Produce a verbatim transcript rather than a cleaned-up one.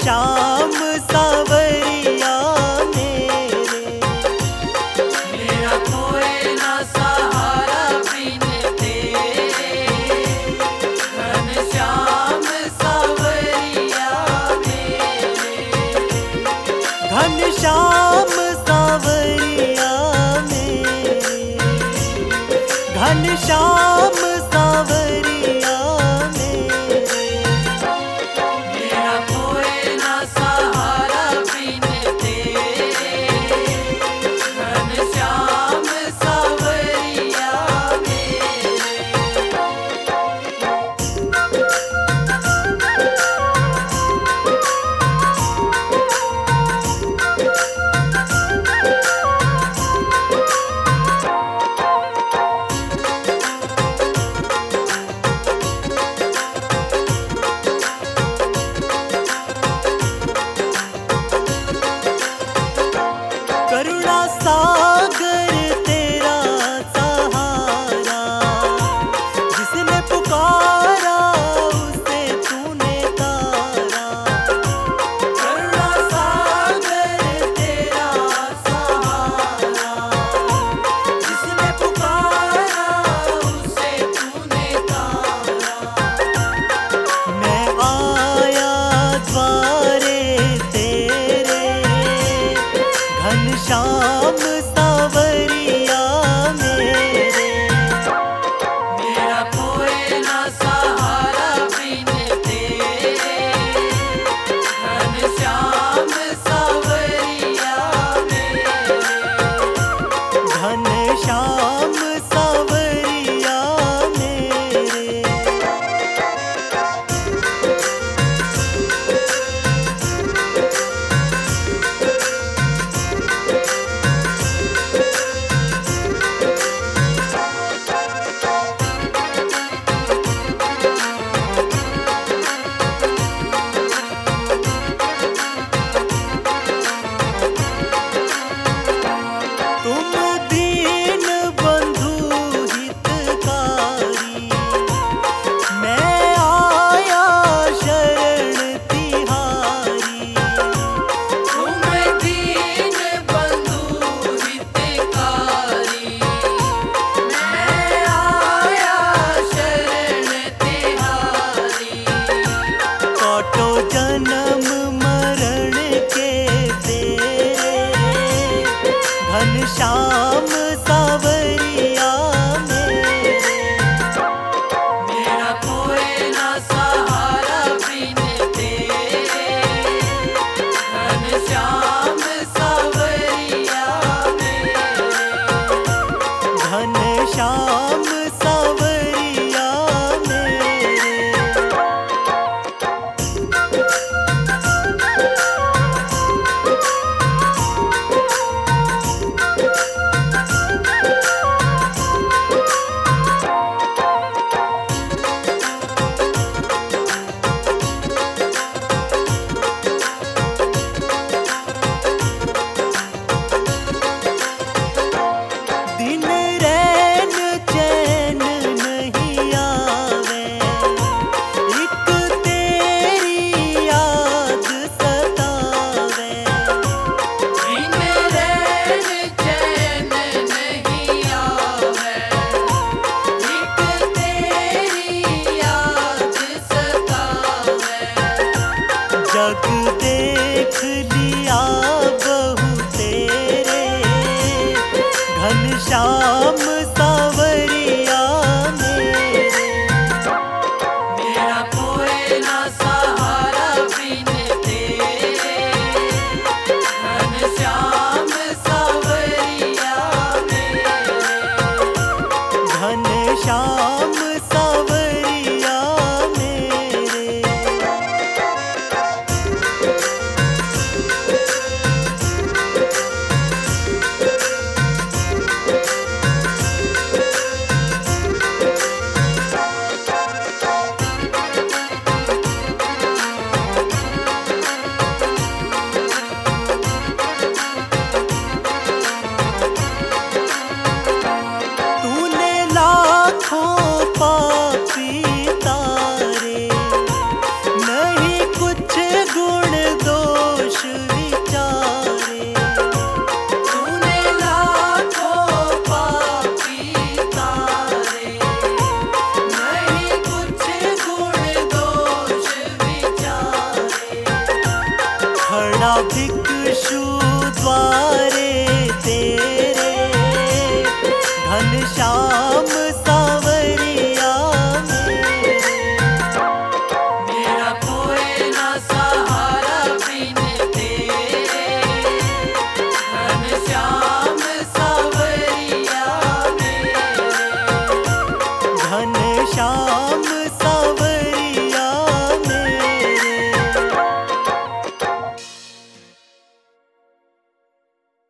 श्याम सावरिया मेरे, मेरा कोई ना सहारा बिन तेरे, घनश्याम सावरिया मेरे, घनश्याम सावरिया मेरे, घनश्याम सावरिया मेरे, मेरा कोई ना सहारा बिन तेरे, घनश्याम सावरिया मेरे। करुणा सागर तेरा सहारा, जिसने पुकारा उसे तूने तारा। करुणा सागर तेरा सहारा, जिसने पुकारा उसे तूने तारा। मैं आया द्वारे तेरे, घनश्याम सावरिया मेरे, मेरा कोई ना सहारा बिन तेरे, घनश्याम सावरिया मेरे, घनश्याम सावरिया मेरे। तुम दीन बंधु हितकारी, मैं आया शरण तिहारी। तुम दीन बंधु हितकारी, मैं आया शरण तिहारी। काटो जन्म मरण के तेरे, घनश्याम सावरिया मेरे, मेरा कोई ना सहारा बिन तेरे, घनश्याम सावरिया मेरे, घनश्याम सावरिया मेरे। दिन रैन चैन नहीं आवे, एक तेरी याद सतावे। दिन रैन चैन नहीं आवे, एक तेरी याद सतावे। जग देख लिया बहु तेरे, घनश्याम सावरिया मेरे, मेरा कोई ना सहारा बिन तेरे, घनश्याम सावरिया मेरे, घनश्याम सावरिया मेरे। ना भिक्षु द्वार